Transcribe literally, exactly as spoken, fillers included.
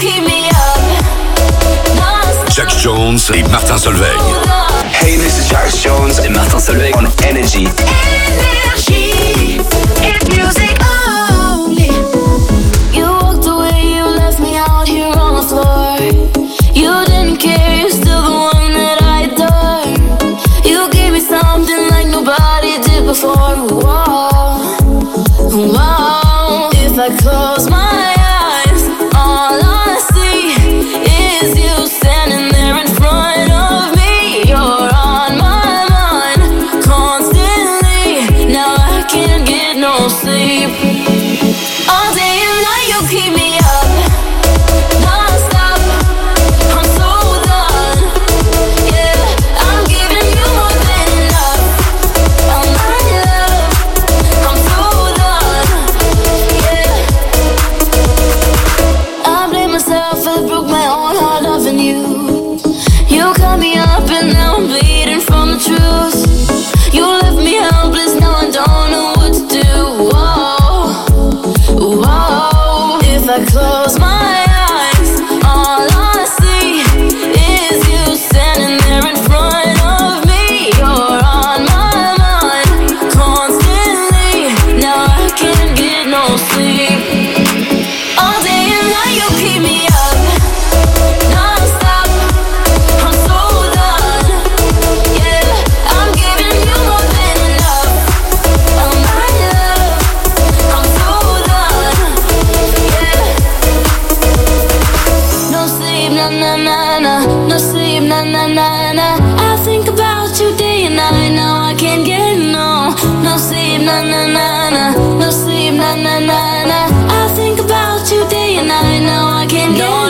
Jax Jones et Martin Solveig. Hey, this is Jax Jones et Martin Solveig on Energy. Energy, it's music only. You walked away, you left me out here on the floor. You didn't care, you're still the one that I adore. You gave me something like nobody did before. Whoa, whoa. If I close my eyes, all I see is you standing there in front of me. You're on my mind constantly. Now I can't get no sleep. All day and night you keep me up, non-stop. I'm so done. Yeah, I'm giving you more than enough. Oh my love, I'm so done. Yeah, I blame myself, I broke my own heart loving you. You cut me up and now I'm bleeding from the truth. You left me helpless, now I don't know what to do. Whoa, whoa. If I close my eyes, all I see is you standing there in front of me. You're on my mind constantly. Now I can't get no sleep. All day and night you keep me up, non-stop. I'm so done. Yeah, I'm giving you more than enough. Oh my love, I'm so done. Yeah. No sleep, na na na na. No sleep, na na na na. I think about you day and night. Now I can't get no. No sleep, na na na na. No sleep, na na na na. I think about you day and night. Now I can't get no.